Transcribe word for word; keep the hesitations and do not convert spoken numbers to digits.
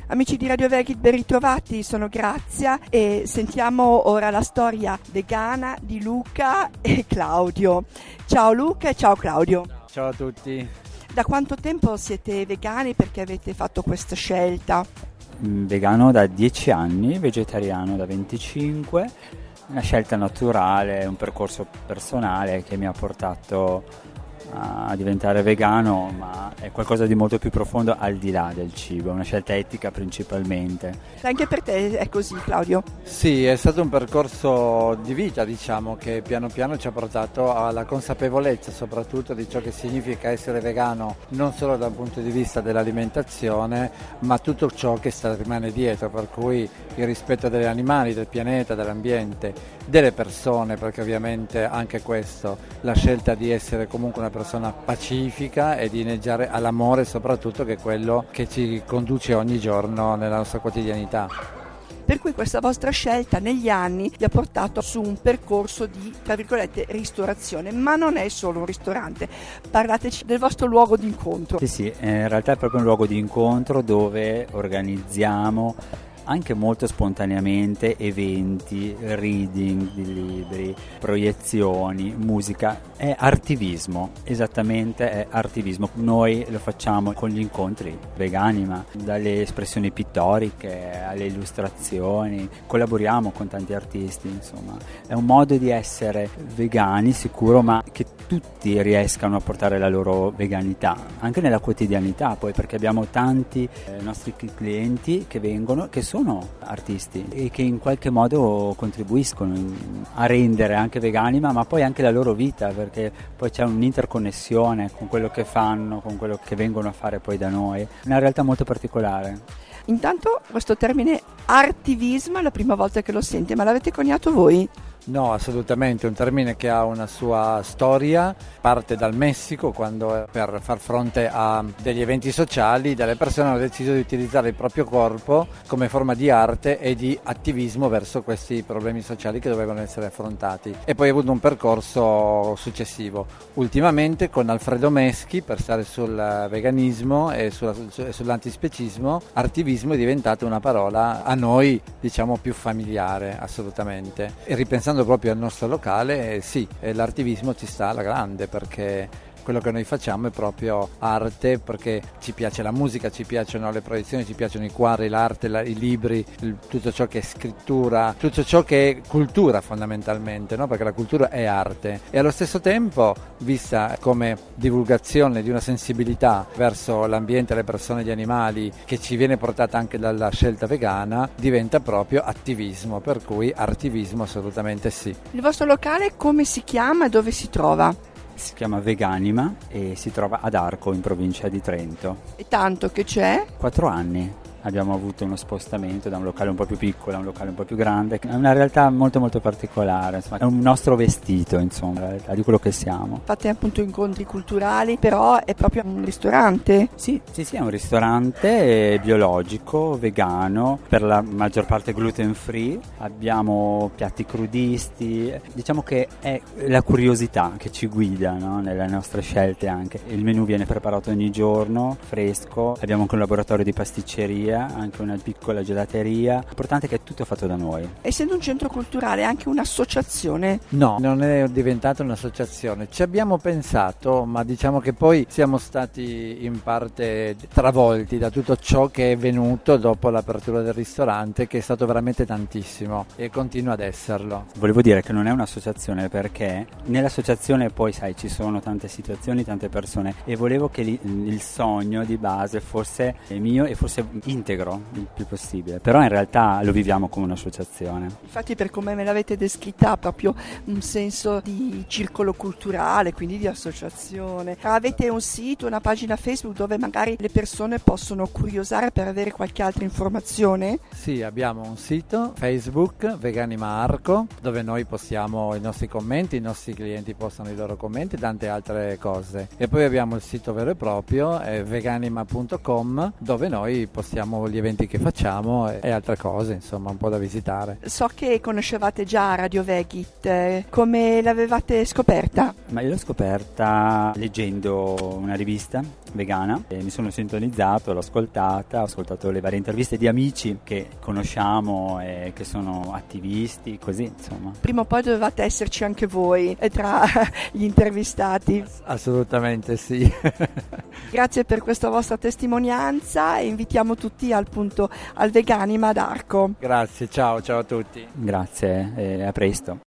Amici di Radio Vegit, ben ritrovati, sono Grazia e sentiamo ora la storia vegana di Luca e Claudio. Ciao Luca e ciao Claudio. Ciao a tutti. Da quanto tempo siete vegani? Perché avete fatto questa scelta? Vegano da dieci anni, vegetariano da venticinque, una scelta naturale, un percorso personale che mi ha portato a diventare vegano, ma è qualcosa di molto più profondo al di là del cibo, una scelta etica principalmente. Anche per te è così, Claudio? Sì, è stato un percorso di vita, diciamo, che piano piano ci ha portato alla consapevolezza soprattutto di ciò che significa essere vegano, non solo dal punto di vista dell'alimentazione, ma tutto ciò che sta, rimane dietro, per cui il rispetto degli animali, del pianeta, dell'ambiente, delle persone, perché ovviamente anche questo, la scelta di essere comunque una persona pacifica e di inneggiare all'amore soprattutto, che è quello che ci conduce ogni giorno nella nostra quotidianità. Per cui questa vostra scelta negli anni vi ha portato su un percorso di, tra virgolette, ristorazione, ma non è solo un ristorante. Parlateci del vostro luogo di incontro. Sì, sì, in realtà è proprio un luogo di incontro dove organizziamo anche molto spontaneamente eventi, reading di libri, proiezioni, musica. È artivismo, esattamente è artivismo. Noi lo facciamo con gli incontri vegani, ma dalle espressioni pittoriche alle illustrazioni, collaboriamo con tanti artisti, insomma. È un modo di essere vegani sicuro, ma che tutti riescano a portare la loro veganità, anche nella quotidianità poi, perché abbiamo tanti eh, nostri clienti che vengono, che sono sono artisti e che in qualche modo contribuiscono a rendere anche vegani, ma, ma poi anche la loro vita, perché poi c'è un'interconnessione con quello che fanno, con quello che vengono a fare poi da noi. È una realtà molto particolare. Intanto questo termine artivismo è la prima volta che lo sente, ma l'avete coniato voi? No, assolutamente, è un termine che ha una sua storia, parte dal Messico, quando per far fronte a degli eventi sociali delle persone hanno deciso di utilizzare il proprio corpo come forma di arte e di attivismo verso questi problemi sociali che dovevano essere affrontati, e poi ha avuto un percorso successivo. Ultimamente con Alfredo Meschi, per stare sul veganismo e sulla, sull'antispecismo, artivismo è diventata una parola a noi, diciamo, più familiare, assolutamente. E ripensando proprio al nostro locale, eh, sì, eh, l'artivismo ci sta alla grande, perché quello che noi facciamo è proprio arte, perché ci piace la musica, ci piacciono le proiezioni, ci piacciono i quadri, l'arte, la, i libri, il, tutto ciò che è scrittura, tutto ciò che è cultura fondamentalmente, no? Perché la cultura è arte, e allo stesso tempo, vista come divulgazione di una sensibilità verso l'ambiente, le persone, gli animali, che ci viene portata anche dalla scelta vegana, diventa proprio attivismo, per cui artivismo assolutamente sì. Il vostro locale come si chiama e dove si trova? Si chiama Veganima e si trova ad Arco, in provincia di Trento. E tanto che c'è? Quattro anni. Abbiamo avuto uno spostamento da un locale un po' più piccolo a un locale un po' più grande. È una realtà molto molto particolare, insomma. È un nostro vestito, insomma, la realtà di quello che siamo. Fate appunto incontri culturali, però è proprio un ristorante? Sì, sì, sì, è un ristorante biologico, vegano, per la maggior parte gluten free. Abbiamo piatti crudisti. Diciamo che è la curiosità che ci guida, no? Nelle nostre scelte anche. Il menù viene preparato ogni giorno, fresco. Abbiamo anche un laboratorio di pasticceria, anche una piccola gelateria. L'importante è che è tutto fatto da noi. Essendo un centro culturale, è anche un'associazione? No, non è diventata un'associazione. Ci abbiamo pensato, ma diciamo che poi siamo stati in parte travolti da tutto ciò che è venuto dopo l'apertura del ristorante, che è stato veramente tantissimo e continua ad esserlo. Volevo dire che non è un'associazione, perché nell'associazione poi, sai, ci sono tante situazioni, tante persone, e volevo che li, il sogno di base fosse mio e fosse integro il più possibile, però in realtà lo viviamo come un'associazione. Infatti, per come me l'avete descritta, ha proprio un senso di circolo culturale, quindi di associazione. Avete un sito, una pagina Facebook dove magari le persone possono curiosare per avere qualche altra informazione? Sì, abbiamo un sito Facebook, Veganima Arco, dove noi postiamo i nostri commenti, i nostri clienti postano i loro commenti e tante altre cose. E poi abbiamo il sito vero e proprio, è veganima punto com, dove noi postiamo gli eventi che facciamo e altre cose, insomma, un po' da visitare. So che conoscevate già Radio Vegit, come l'avevate scoperta? Ma io l'ho scoperta leggendo una rivista vegana e mi sono sintonizzato, l'ho ascoltata, ho ascoltato le varie interviste di amici che conosciamo e che sono attivisti, così insomma. Prima o poi dovevate esserci anche voi tra gli intervistati. Assolutamente sì. Grazie per questa vostra testimonianza e invitiamo tutti al punto al Veganima ad Arco. Grazie, ciao, ciao a tutti. Grazie e a presto.